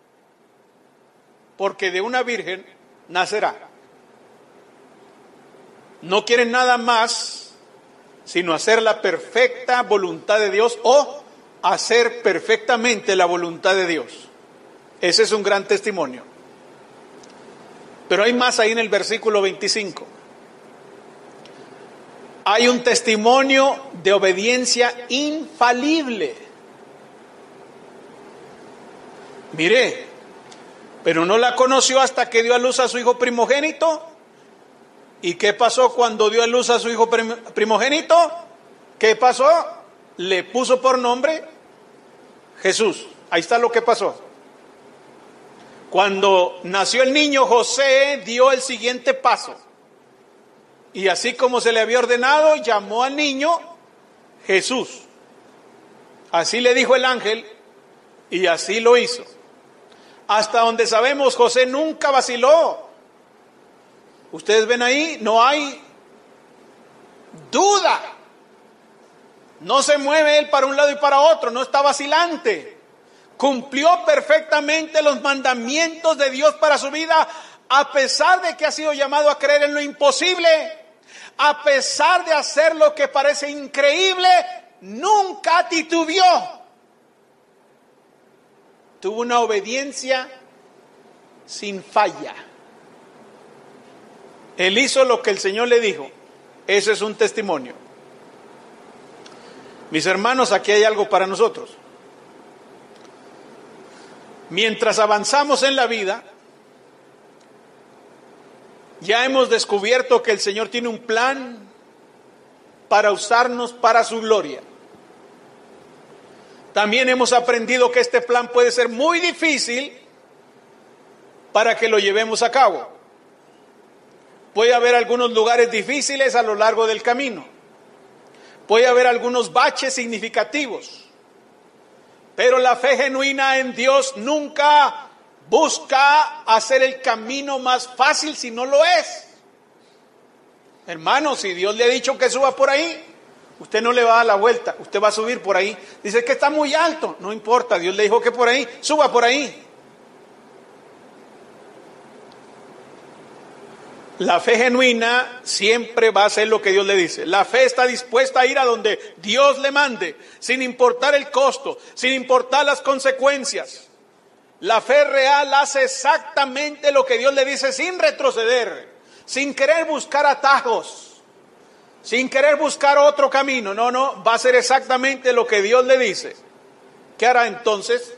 Porque de una virgen nacerá. No quieren nada más sino hacer la perfecta voluntad de Dios o hacer perfectamente la voluntad de Dios. Ese es un gran testimonio. Pero hay más ahí en el versículo 25. Hay un testimonio de obediencia infalible. Mire, pero no la conoció hasta que dio a luz a su hijo primogénito. ¿Y qué pasó cuando dio a luz a su hijo primogénito? ¿Qué pasó? le puso por nombre Jesús. Ahí está lo que pasó. Cuando nació el niño, José dio el siguiente paso. Y así como se le había ordenado, llamó al niño Jesús. Así le dijo el ángel y así lo hizo. Hasta donde sabemos, José nunca vaciló. Ustedes ven ahí, no hay duda. No se mueve él para un lado y para otro, no está vacilante. Cumplió perfectamente los mandamientos de Dios para su vida, a pesar de que ha sido llamado a creer en lo imposible, a pesar de hacer lo que parece increíble, nunca titubeó. Tuvo una obediencia sin falla. Él hizo lo que el Señor le dijo. Eso es un testimonio. Mis hermanos, aquí hay algo para nosotros. Mientras avanzamos en la vida, ya hemos descubierto que el Señor tiene un plan para usarnos para su gloria. También hemos aprendido que este plan puede ser muy difícil para que lo llevemos a cabo. Puede haber algunos lugares difíciles a lo largo del camino. Puede haber algunos baches significativos. Pero la fe genuina en Dios nunca busca hacer el camino más fácil si no lo es. Hermano, si Dios le ha dicho que suba por ahí, usted no le va a dar la vuelta, usted va a subir por ahí. Dice que está muy alto, no importa, Dios le dijo que por ahí, suba por ahí. La fe genuina siempre va a hacer lo que Dios le dice. La fe está dispuesta a ir a donde Dios le mande, sin importar el costo, sin importar las consecuencias. La fe real hace exactamente lo que Dios le dice sin retroceder, sin querer buscar atajos, sin querer buscar otro camino. No, va a hacer exactamente lo que Dios le dice. ¿Qué hará entonces?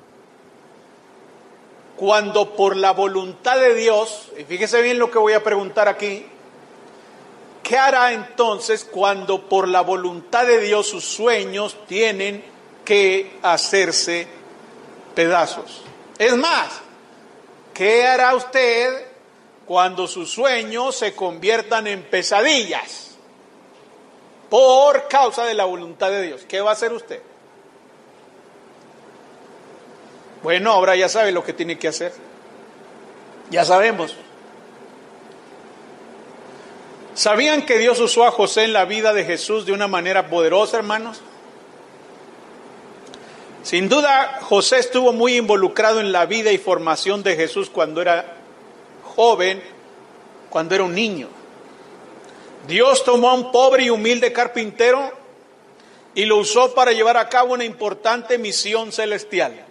Cuando por la voluntad de Dios, y fíjese bien lo que voy a preguntar aquí, ¿qué hará entonces cuando por la voluntad de Dios sus sueños tienen que hacerse pedazos? Es más, ¿qué hará usted cuando sus sueños se conviertan en pesadillas por causa de la voluntad de Dios? ¿Qué va a hacer usted? Bueno, ahora ya sabe lo que tiene que hacer. Ya sabemos. ¿Sabían que Dios usó a José en la vida de Jesús de una manera poderosa, hermanos? Sin duda, José estuvo muy involucrado en la vida y formación de Jesús cuando era joven, cuando era un niño. Dios tomó a un pobre y humilde carpintero y lo usó para llevar a cabo una importante misión celestial.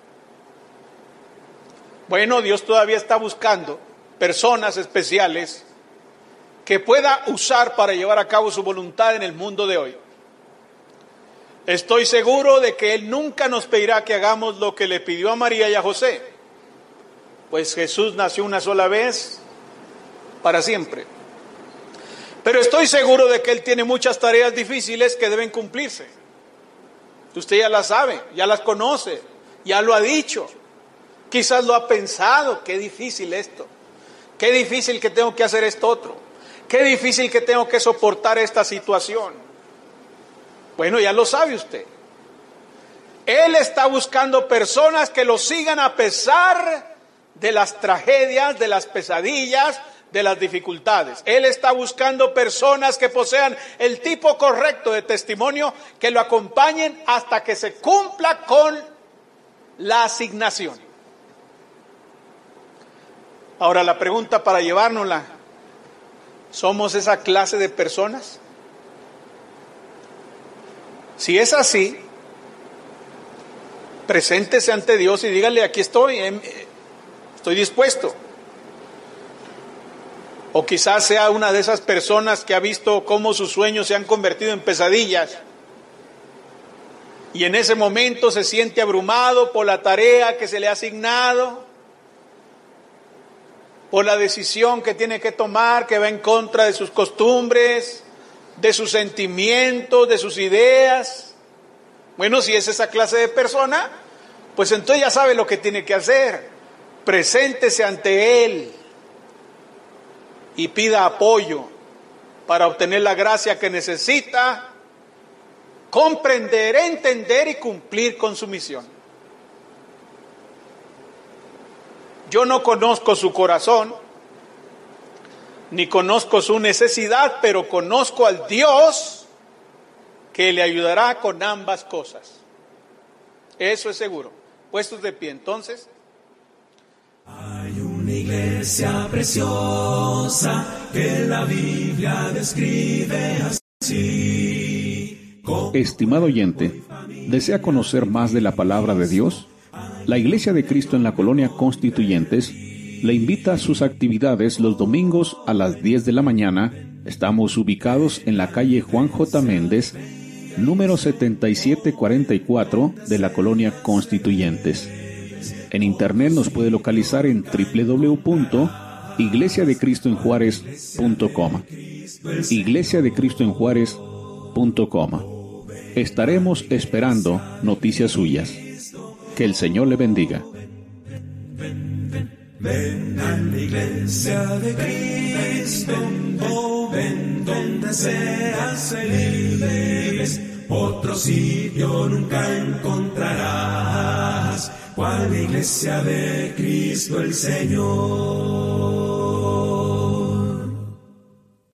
Bueno, Dios todavía está buscando personas especiales que pueda usar para llevar a cabo su voluntad en el mundo de hoy. Estoy seguro de que Él nunca nos pedirá que hagamos lo que le pidió a María y a José, pues Jesús nació una sola vez para siempre. Pero estoy seguro de que Él tiene muchas tareas difíciles que deben cumplirse. Usted ya las sabe, ya las conoce, ya lo ha dicho. Quizás lo ha pensado, qué difícil esto, qué difícil que tengo que hacer esto otro, qué difícil que tengo que soportar esta situación. Bueno, ya lo sabe usted. Él está buscando personas que lo sigan a pesar de las tragedias, de las pesadillas, de las dificultades. Él está buscando personas que posean el tipo correcto de testimonio, que lo acompañen hasta que se cumpla con la asignación. Ahora la pregunta para llevárnosla, ¿somos esa clase de personas? Si es así, preséntese ante Dios y dígale, aquí estoy dispuesto. O quizás sea una de esas personas que ha visto cómo sus sueños se han convertido en pesadillas y en ese momento se siente abrumado por la tarea que se le ha asignado, por la decisión que tiene que tomar, que va en contra de sus costumbres, de sus sentimientos, de sus ideas. Bueno, si es esa clase de persona, pues entonces ya sabe lo que tiene que hacer. Preséntese ante Él y pida apoyo para obtener la gracia que necesita, comprender, entender y cumplir con su misión. Yo no conozco su corazón, ni conozco su necesidad, pero conozco al Dios que le ayudará con ambas cosas. Eso es seguro. Puestos de pie, entonces. Hay una iglesia preciosa que la Biblia describe así. Estimado oyente, ¿desea conocer más de la palabra de Dios? La Iglesia de Cristo en la Colonia Constituyentes le invita a sus actividades los domingos a las 10 de la mañana. Estamos ubicados en la calle Juan J. Méndez, número 7744 de la Colonia Constituyentes. En internet nos puede localizar en www.iglesiadecristoenjuarez.com. iglesiadecristoenjuarez.com. Estaremos esperando noticias suyas. Que el Señor le bendiga. Ven a la iglesia de Cristo, ven donde seas feliz. Otro sitio nunca encontrarás, cual iglesia de Cristo el Señor.